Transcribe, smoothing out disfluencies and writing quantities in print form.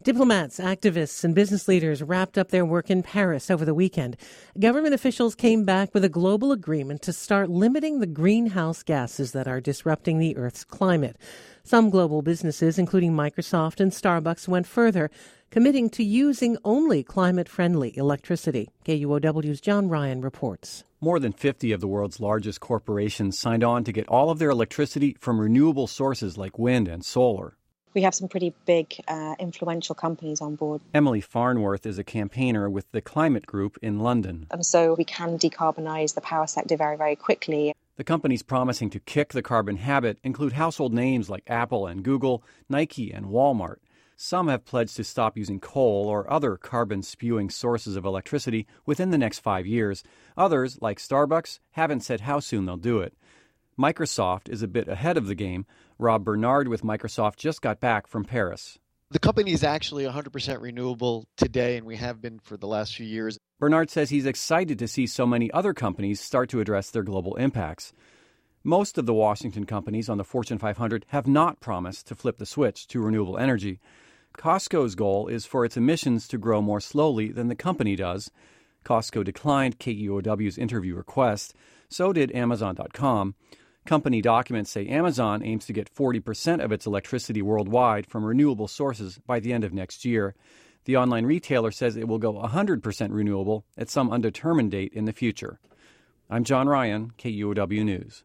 Diplomats, activists, and business leaders wrapped up their work in Paris over the weekend. Government officials came back with a global agreement to start limiting the greenhouse gases that are disrupting the Earth's climate. Some global businesses, including Microsoft and Starbucks, went further, committing to using only climate-friendly electricity. KUOW's John Ryan reports. More than 50 of the world's largest corporations signed on to get all of their electricity from renewable sources like wind and solar. We have some pretty big, influential companies on board. Emily Farnworth is a campaigner with the Climate Group in London. And so we can decarbonise the power sector very, very quickly. The companies promising to kick the carbon habit include household names like Apple and Google, Nike and Walmart. Some have pledged to stop using coal or other carbon-spewing sources of electricity within the next 5 years. Others, like Starbucks, haven't said how soon they'll do it. Microsoft is a bit ahead of the game. Rob Bernard with Microsoft just got back from Paris. The company is actually 100% renewable today, and we have been for the last few years. Bernard says he's excited to see so many other companies start to address their global impacts. Most of the Washington companies on the Fortune 500 have not promised to flip the switch to renewable energy. Costco's goal is for its emissions to grow more slowly than the company does. Costco declined KUOW's interview request. So did Amazon.com. Company documents say Amazon aims to get 40% of its electricity worldwide from renewable sources by the end of next year. The online retailer says it will go 100% renewable at some undetermined date in the future. I'm John Ryan, KUOW News.